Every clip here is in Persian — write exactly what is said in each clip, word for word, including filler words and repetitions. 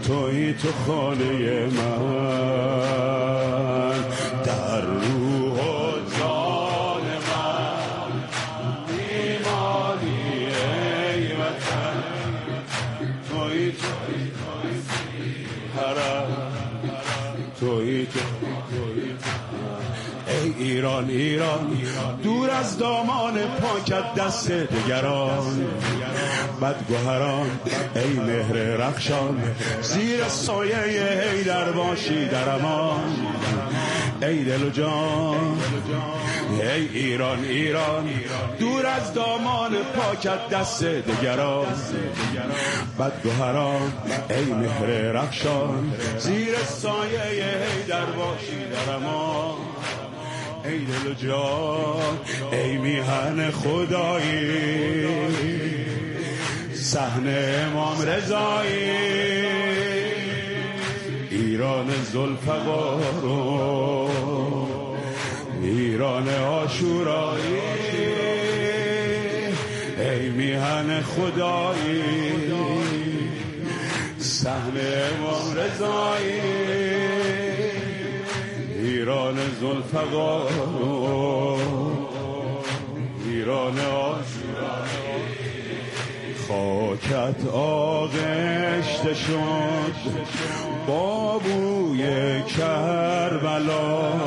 توی تو خانه من، در روح و جان من میمانی ای وطن، توی توی حرم، توی تو ای ایران ایران، دور از دامان پاکت دست دگران، بدگوهران ای مهر رخشان، زیر سایه حیدر باشی در امان، ای دل و جان ای ایران ایران، دور از دامان پاکت دست دگران، بدگوهران ای مهر رخشان، زیر سایه حیدر باشی در امان، ای دل و جان ای میهن خدایی، صحن امام رضایی، ایران ذوالفقار و ایران عاشورایی، ای میهن خدایی، صحن امام رضایی، ایران ذوالفقار ایران عاشورایی، خاکت آغشته شد با بوی کربلا،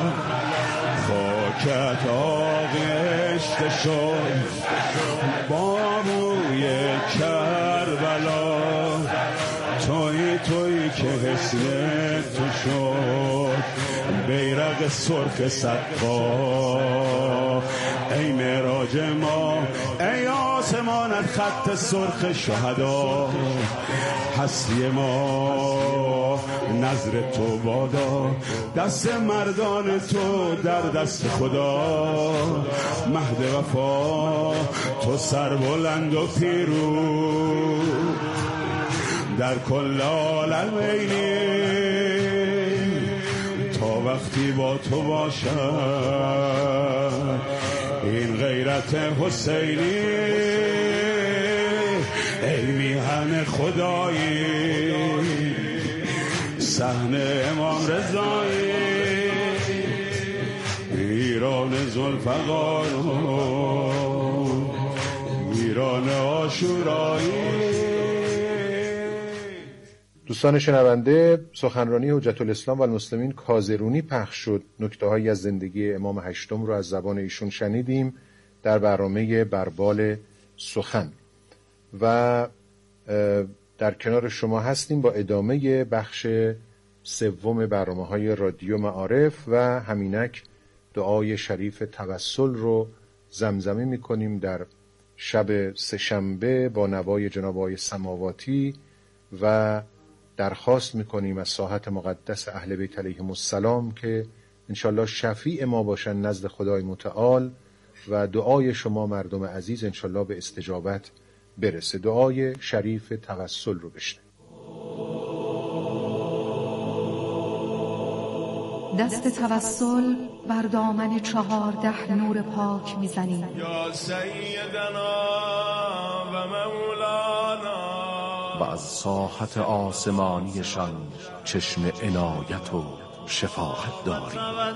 خاکت آغشته شد با بوی کربلا، توی توی که حسن تو شد بیرق سرخ صدقا، ای معراج ما ای آسمانت خط سرخ شهدا، هستی ما نظر تو بادا، دست مردان تو در دست خدا، مهد وفا تو سربلند و پیروز در کل عالم اینی، تا وقتی با تو باشم این غیرت حسینی، ای میهن خدایی، صحن امام رضایی، ایران ذوالفقار ایران عاشورایی. دوستان شنونده، سخنرانی حجت الاسلام و المسلمین کازرونی پخش شد. نکته‌هایی از زندگی امام هشتم رو از زبان ایشون شنیدیم در برنامه بربال سخن و در کنار شما هستیم با ادامه بخش سوم برنامه‌های رادیو معارف و همینک دعای شریف توسل رو زمزمه می‌کنیم در شب سه‌شنبه با نوای جناب آقای سماواتی و درخواست میکنیم از ساحت مقدس اهل بیت علیهم السلام که انشالله شفیع ما باشن نزد خدای متعال و دعای شما مردم عزیز انشالله به استجابت برسه. دعای شریف توسل رو بشنویم. دست توسل بر دامن چهارده نور پاک میزنیم. یا سیدنا و مولانا، و از ساحت آسمانیشان چشم عنایت و شفاعت داریم.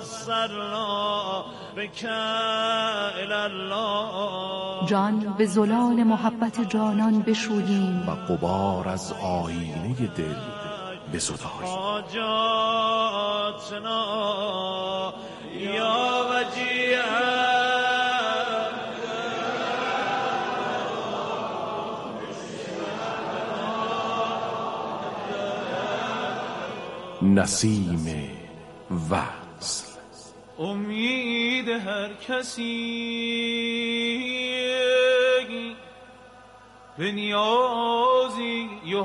جان به زلال محبت جانان بشوییم و غبار از آینه دل بزداییم. یا وجیه نسیم وصل، امید هر کسی به نیازی و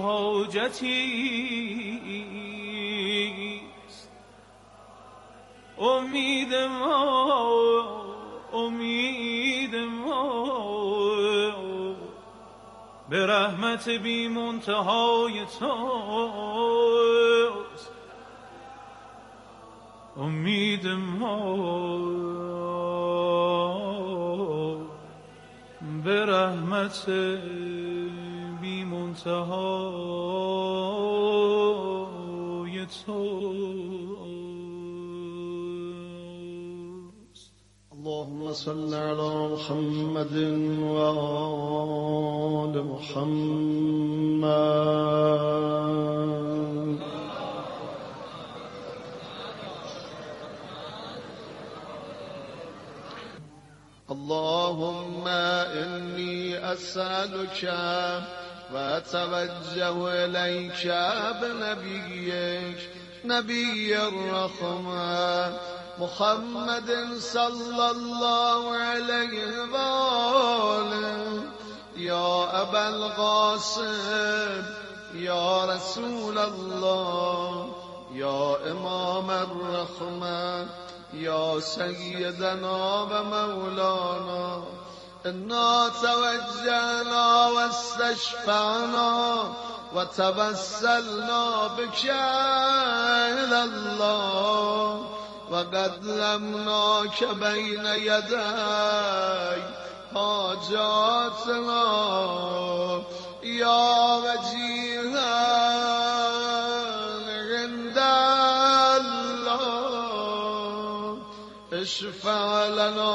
حاجتیست، امید ما امید ما به رحمت بی منتهای توست، امید ما به رحمت بی منتها توست. اللهم صل على محمد و آل محمد. اللهم إني أسألك وأتوجه إليك بنبيك نبي الرحمة محمد صلى الله عليه وآله يا أبا القاسم يا رسول الله يا إمام الرحمة يا سيدنا ومولانا إنا توجهنا واستشفعنا وتوسلنا بك إلى الله وقدمناك بين يدي حاجاتنا يا وجيها عند الله اشفع لنا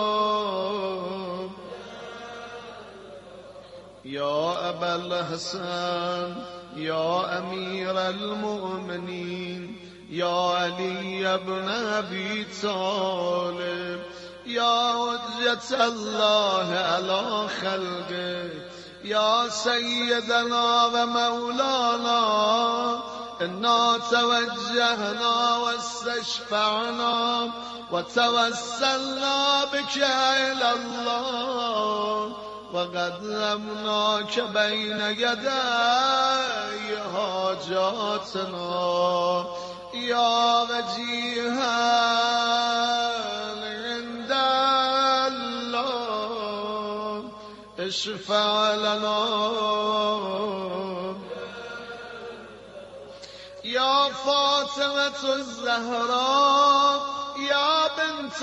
يا أبا الحسن يا أمير المؤمنين يا علي بن أبي طالب يا حجة الله على خلقه يا سيدنا ومولانا إنا توجهنا واستشفعنا وتوسلنا بك إلى الله وقدمناك بين يدي حاجاتنا يا وجيها عند الله اشفع لنا يا فاطمة الزهراء يا بنت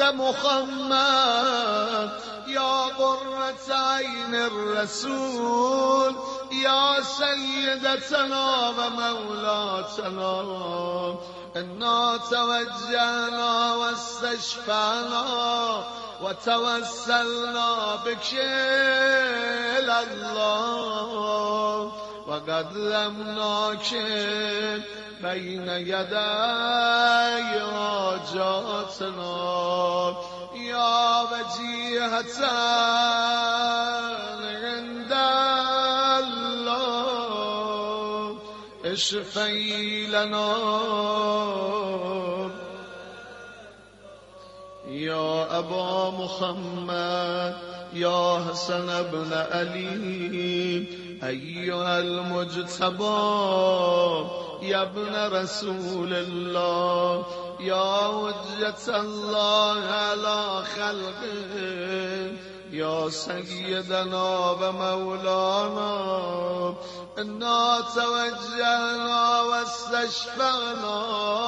محمد يا قرة عين الرسول يا سيدتنا ومولاتنا إنا توجهنا واستشفعنا وتوسلنا بك إلى الله وقدمناك بين يدي حاجاتنا يا وجيهة عند الله اشفعي لنا يا أبا محمد يا حسن بن علي أيها المجتبى يا ابن رسول الله يا حجة الله على خلقه يا سيدنا ومولانا إنا توجهنا واستشفعنا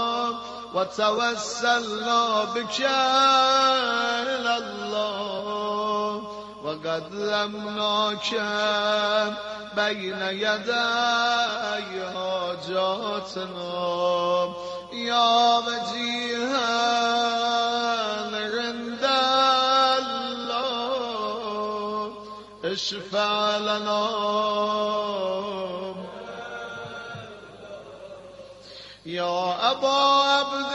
وتوسلنا بك إلى الله وقدمناك بين يدي حاجاتنا يا وجيها عند الله اشفع لنا يا أبا عبد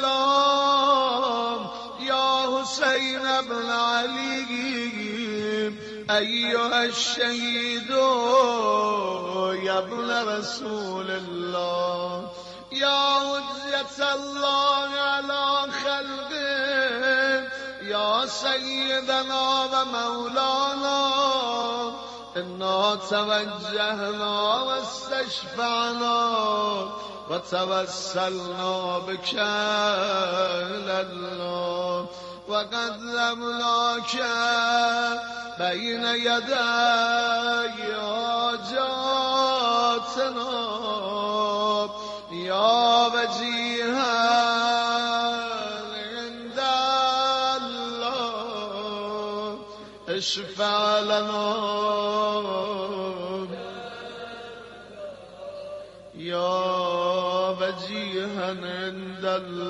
الله يا حسين بن علي أيها الشهيد يا ابن رسول الله يا حجة الله على خلقه يا سيدنا ومولانا إنا توجهنا واستشفعنا وتوسلنا بك إلى الله وقدمناك بين يدي حاجاتنا يا وجيها عند الله اشفع لنا يا يا وجيها عند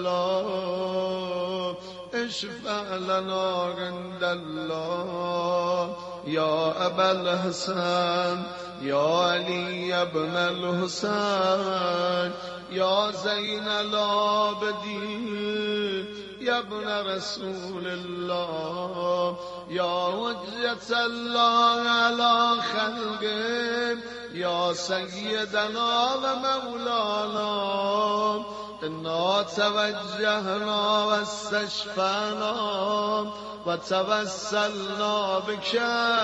الله اشفع لنا عند الله يا أبا الحسن يا علي بن الحسين يا زين العابدين يا ابن رسول الله يا وجة الله على خلقه يا سيدنا ومولانا إنا توجهنا واستشفعنا وتوسلنا بك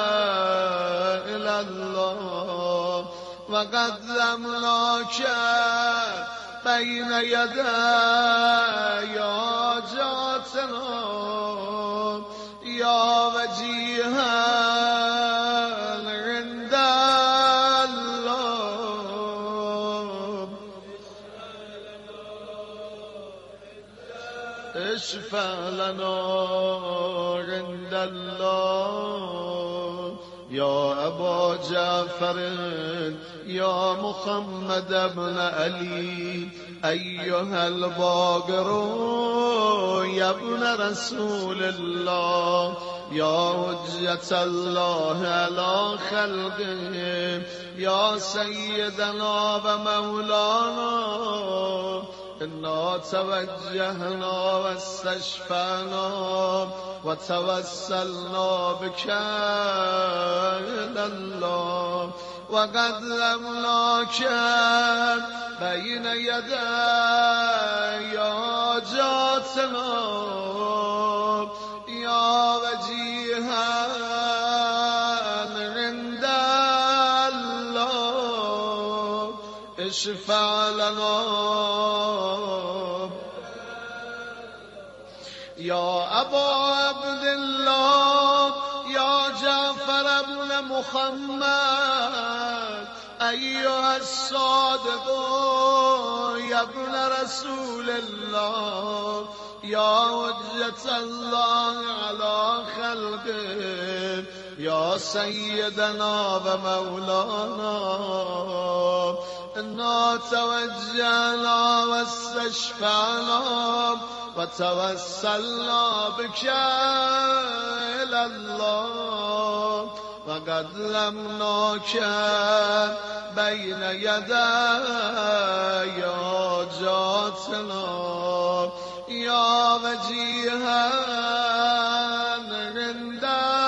إلى الله وقدمناك بين يدي حاجاتنا يا وجيها عند الله اشفع لنا عند الله يا أبا جعفر يا محمد بن علي أيها الباقر يا ابن رسول الله يا حجة الله على خلقه يا سيدنا ومولانا إنا توجهنا واستشفعنا وتوسلنا بك إلى الله وقدمناك بين يدي حاجاتنا يا وجيها عند الله اشفع لنا يا أبا عبد الله يا جعفر بن محمد أيها الصادق يا ابن رسول الله يا حجة الله على خلقه يا سيدنا ومولانا إنا توجهنا واستشفعنا وتوسلنا بك إلى الله وقدمناك بين يدي حاجاتنا يا وجيها عند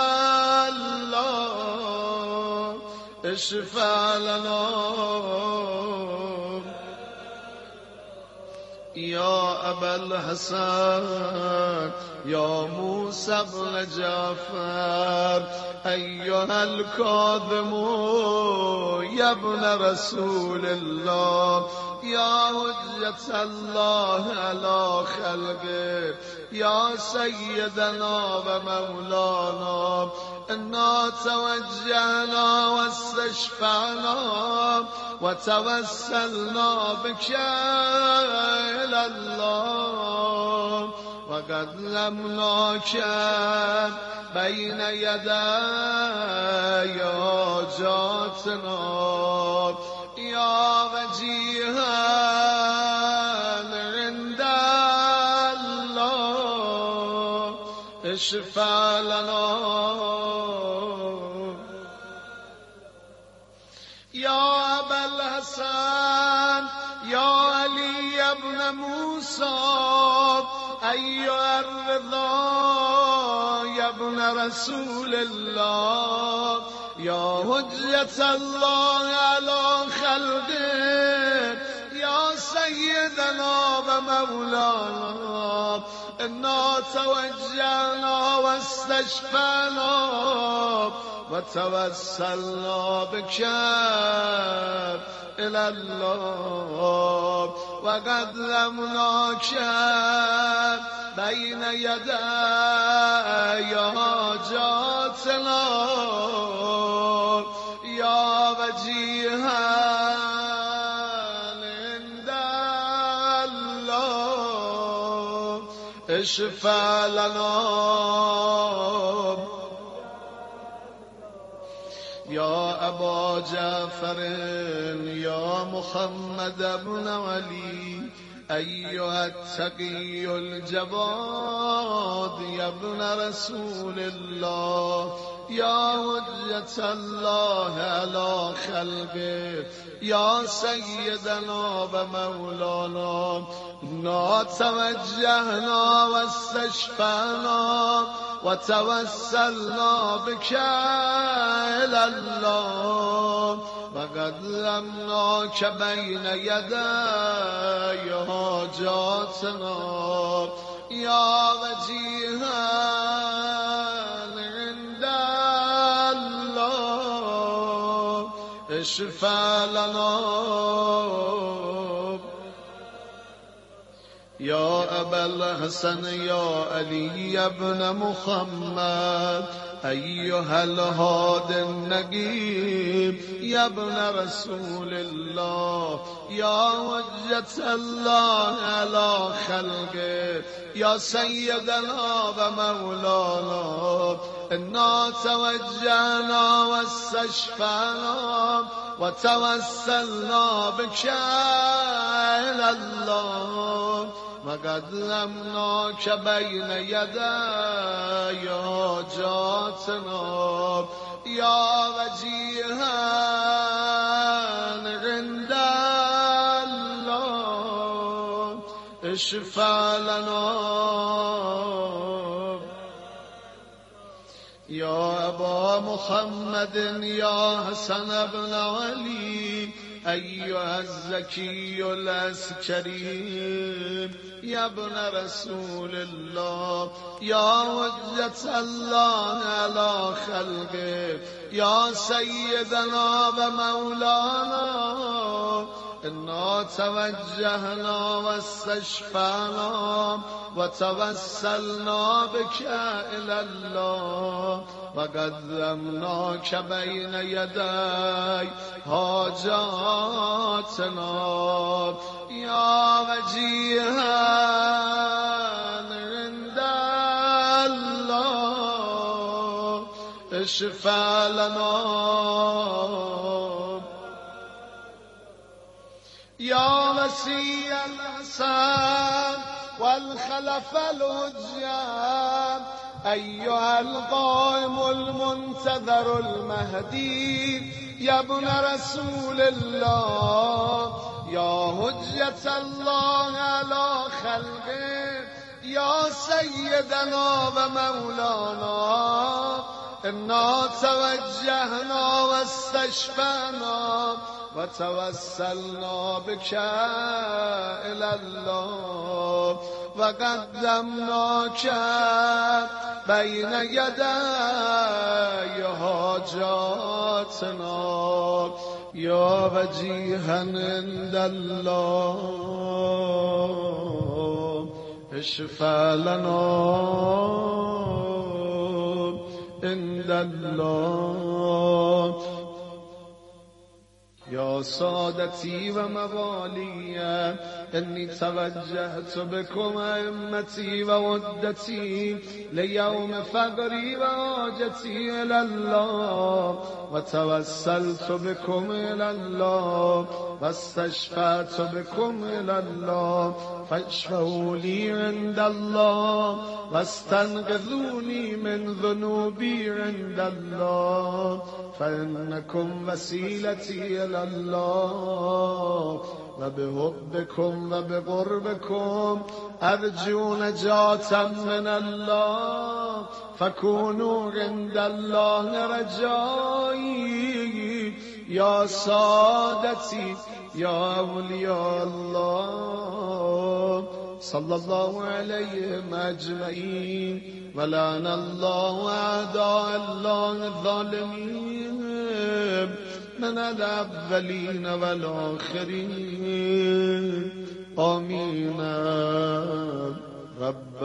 الله اشفع لنا يا أبا الحسن يا موسى بن جعفر أيها الكاظم يا ابن رسول الله يا حجة الله على خلقه يا سيدنا ومولانا إنا توجهنا واستشفعنا وتوسلنا بك إلى الله وقدمناك بين يدي حاجاتنا يا وجيها عند الله اشفع لنا يا أبا الحسن يا علي بن موسى أيها الرضا يا ابن رسول الله يا حجة الله على خلقه يا سيدنا ومولانا إنا توجهنا واستشفعنا وتوسلنا بك إلى الله وقدمناك بين يدي حاجاتنا يا وجيها عند الله اشفع لنا يا أبا جعفر يا محمد بن علي أيها التقي الجواد يا ابن رسول الله يا حجة الله على خلقه يا سيدنا ومولانا إنا توجهنا واستشفعنا وتوسلنا بك إلى الله وقدمناك بين يدي حاجاتنا يا وجيها عند الله اشفع لنا يا أبا الحسن يا علي بن محمد أيها الهادي النجيب يا ابن رسول الله يا حجة الله على خلقه يا سيدنا ومولانا إنا توجهنا واستشفعنا وتوسلنا بك إلى الله وقدمناك بين يدي حاجاتنا يا وجيها عند الله اشفع لنا يا أبا محمد يا حسن بن علي أيها الزكي العسكري يا ابن رسول الله يا حجة الله على خلقه يا سيدنا ومولانا إنا توجهنا واستشفعنا وتوسلنا بك إلى الله وقدمناك بين يدي حاجاتنا يا وجيها عند الله اشفع لنا يا وسيع الحسن والخلف الهجام أيها القائم المنتظر المهدي يا ابن رسول الله يا حجة الله على خلقه يا سيدنا ومولانا إنا توجهنا واستشفعنا وتوسلنا بك إلى الله وقدمناك بين يدي حاجاتنا يا وجيها عند الله اشفع لنا عند الله يا سادتي وموالي إني توجهت بكم أئمتي وودتي ليوم فقري وحاجتي إلى الله وتوسلت بكم إلى الله واستشفعت بكم إلى الله فاشفعوا لي عند الله واستنقذوني من ذنوبي عند الله فإنكم وسيلتي إلى الله وبحبكم وبقربكم أرجو نجاة من الله فكونوا عند الله رجائي يا سادتي يا أولياء الله صلى الله عليهم أجمعين ولعن الله أعداء الله الظالمين من الأولين والآخرين آمين رب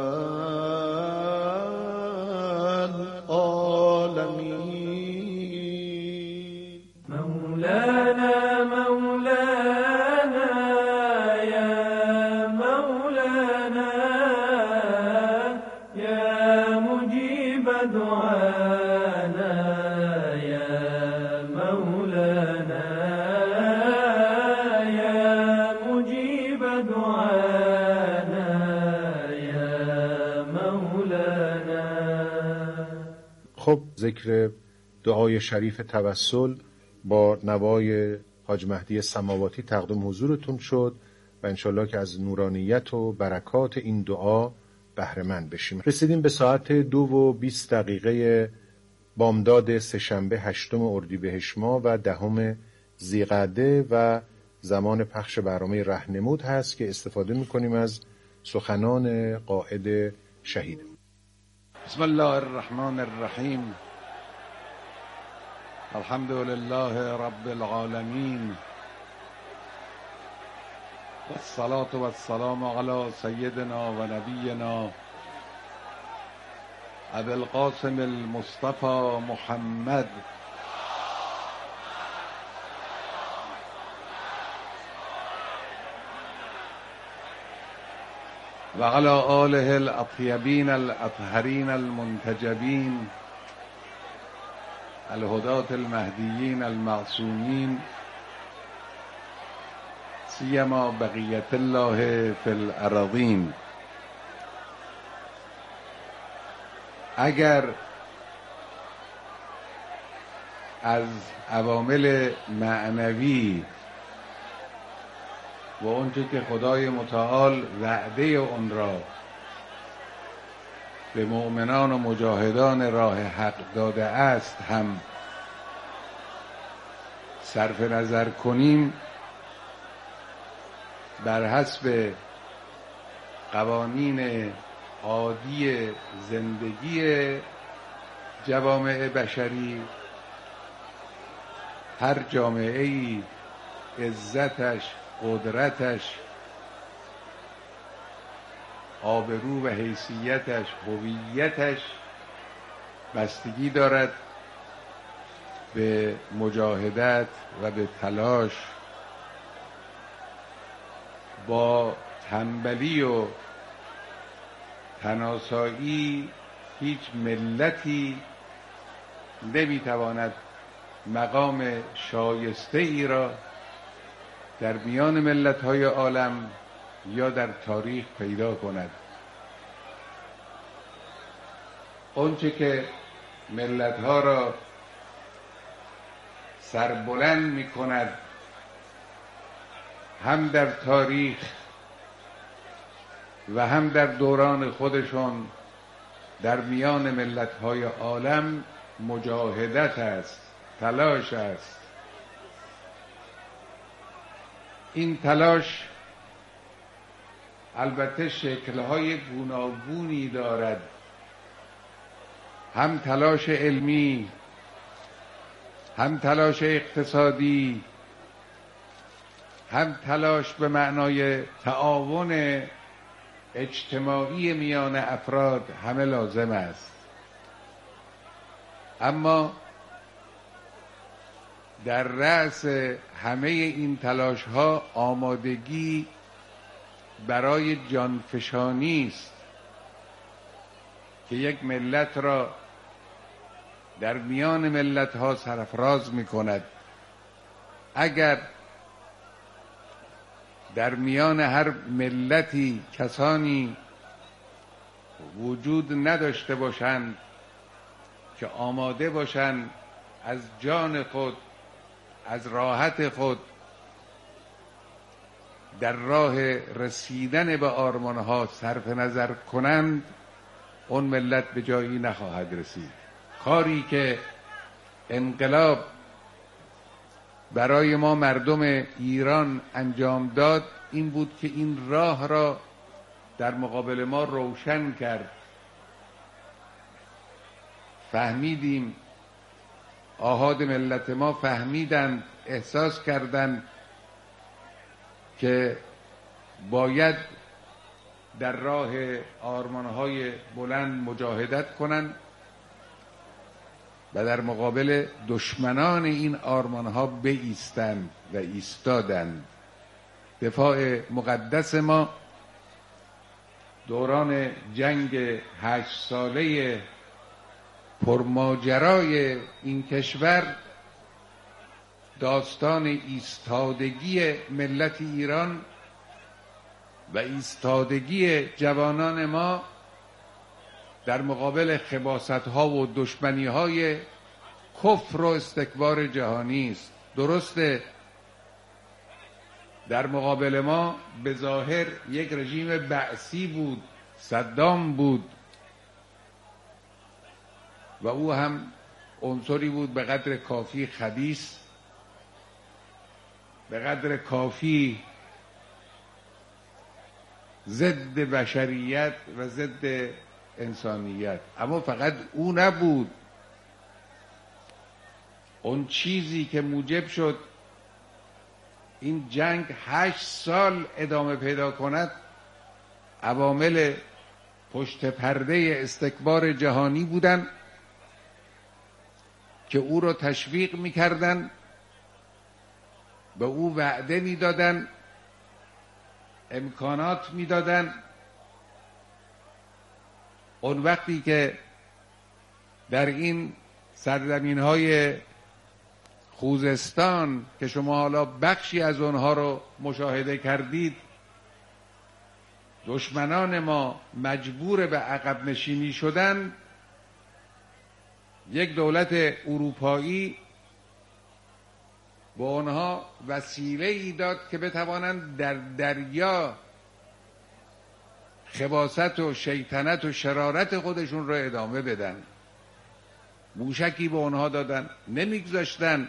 العالمين مولانا مولانا يا مولانا يا مجيب دعانا يا خب ذکر دعای شریف توسل با نوای حاج مهدی سماواتی تقدیم حضورتون شد و انشالله که از نورانیت و برکات این دعا بهره مند بشیم. رسیدیم به ساعت دو و بیست دقیقه بامداد سه‌شنبه هشتم اردیبهشت ماه و دهم ذی‌قعده و زمان پخش برنامه رهنمود هست که استفاده میکنیم از سخنان قائد شهید. بسم الله الرحمن الرحیم. الحمد لله رب العالمین والصلاة والسلام علی سیدنا و نبینا ابی القاسم المصطفى محمد و علی آله الاطیبین الاطهرین المنتجبین الهداة المهدیین المعصومین سیما بقیت الله فی الارضین. اگر از عوامل معنوی و اونچه که خدای متعال وعده اون را به مؤمنان و مجاهدان راه حق داده است هم صرف نظر کنیم، بر حسب قوانین عادی زندگی جوامع بشری، هر جامعه‌ای عزتش، قدرتش، آبرو و حیثیتش، هویتش بستگی دارد به مجاهدت و به تلاش. با تنبلی و تناسایی هیچ ملتی نمیتواند مقام شایسته ای را در میان ملت‌های عالم یا در تاریخ پیدا کند. آنچه که ملت‌ها را سربلند می‌کند هم در تاریخ و هم در دوران خودشون در میان ملت‌های عالم مجاهدت است، تلاش است. این تلاش البته شکل‌های گوناگونی دارد، هم تلاش علمی، هم تلاش اقتصادی، هم تلاش به معنای تعاون اجتماعی میان افراد، همه لازم است. اما در رأس همه این تلاش ها آمادگی برای جانفشانی است که یک ملت را در میان ملت ها سرفراز می کند. اگر در میان هر ملتی کسانی وجود نداشته باشند که آماده باشند از جان خود، از راحت خود در راه رسیدن به آرمانها صرف نظر کنند، اون ملت به جایی نخواهد رسید. کاری که انقلاب برای ما مردم ایران انجام داد این بود که این راه را در مقابل ما روشن کرد. فهمیدیم، آحاد ملت ما فهمیدند، احساس کردند که باید در راه آرمانهای بلند مجاهدت کنند و در مقابل دشمنان این آرمانها بایستند و ایستادند. دفاع مقدس ما دوران جنگ هشت ساله پرماجرای این کشور داستان ایستادگی ملت ایران و ایستادگی جوانان ما در مقابل خباست‌ها و دشمنی‌های کفر و استکبار جهانی است. درسته در مقابل ما به ظاهر یک رژیم بعثی بود، صدام بود و او هم عنصری بود به قدر کافی خبیث، به قدر کافی ضد بشریت و ضد انسانیت. اما فقط او نبود. اون چیزی که موجب شد این جنگ هشت سال ادامه پیدا کند عوامل پشت پرده استکبار جهانی بودند که او را تشویق می‌کردند، به او وعده می‌دادند، امکانات می‌دادند. اون وقتی که در این سرزمین‌های خوزستان که شما حالا بخشی از اونها رو مشاهده کردید، دشمنان ما مجبور به عقب نشینی شدن، یک دولت اروپایی به آنها وسیله ای داد که بتوانند در دریا خباثت و شیطنت و شرارت خودشون رو ادامه بدن. موشکی به آنها دادن، نمیگذاشتن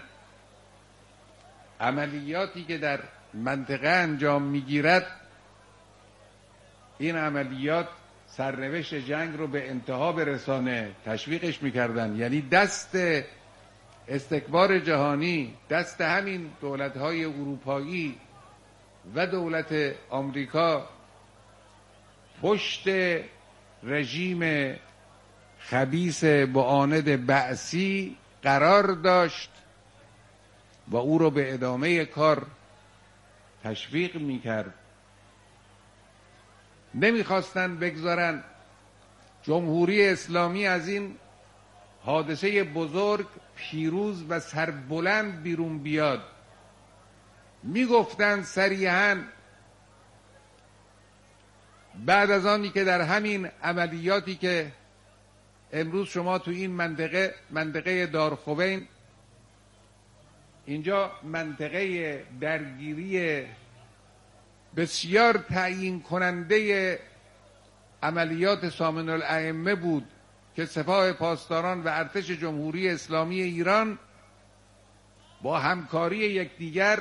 عملیاتی که در منطقه انجام میگیرد، این عملیات سرنوشت جنگ رو به انتها برسانه، تشویقش میکردن. یعنی دست استکبار جهانی، دست همین دولت‌های اروپایی و دولت آمریکا پشت رژیم خبیث معاند بعثی قرار داشت و او رو به ادامه کار تشویق میکرد. نمیخواستن بگذارن جمهوری اسلامی از این حادثه بزرگ پیروز و سربلند بیرون بیاد. میگفتن صریحاً بعد از آنی که در همین عملیاتی که امروز شما تو این منطقه منطقه دارخوبین، اینجا منطقه درگیری بسیار تعیین کننده عملیات سامن الائمه بود که سپاه پاسداران و ارتش جمهوری اسلامی ایران با همکاری یکدیگر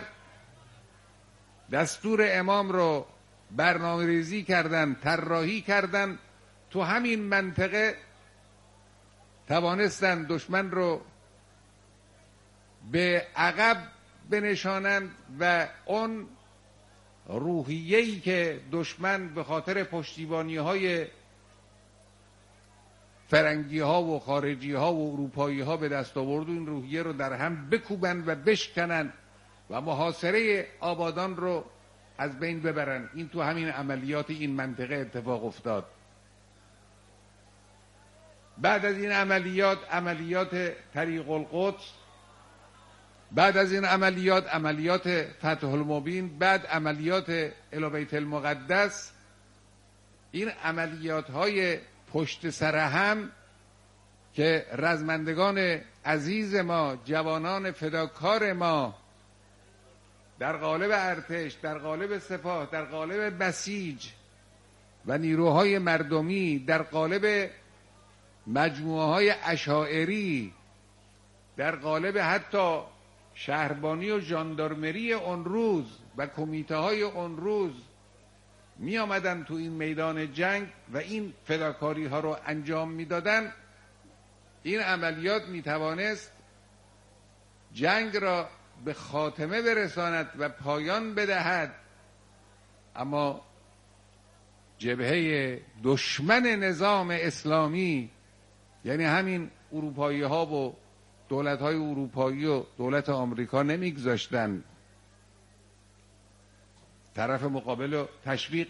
دستور امام رو برنامه ریزی کردن، طراحی کردن. تو همین منطقه توانستن دشمن رو به عقب بنشانند و اون روحیه‌ای که دشمن به خاطر پشتیبانی‌های فرنگی‌ها و خارجی‌ها و اروپایی‌ها به دست آورد، این روحیه رو در هم بکوبن و بشکنن و محاصره آبادان رو از بین ببرن. این تو همین عملیات این منطقه اتفاق افتاد. بعد از این عملیات، عملیات طریق القدس، بعد از این عملیات، عملیات فتح المبین، بعد عملیات الی بیت المقدس، این عملیات های پشت سر هم که رزمندگان عزیز ما، جوانان فداکار ما در قالب ارتش، در قالب سپاه، در قالب بسیج و نیروهای مردمی، در قالب مجموعه های اشاعری، در قالب حتی شهربانی و ژاندارمری اون روز و کمیته های اون روز می آمدن تو این میدان جنگ و این فداکاری ها رو انجام می دادن. این عملیات می توانست جنگ را به خاتمه برساند و پایان بدهد، اما جبهه دشمن نظام اسلامی، یعنی همین اروپایی ها و دولت های اروپایی و دولت آمریکا، نمیگذاشتن. طرف مقابل رو تشویق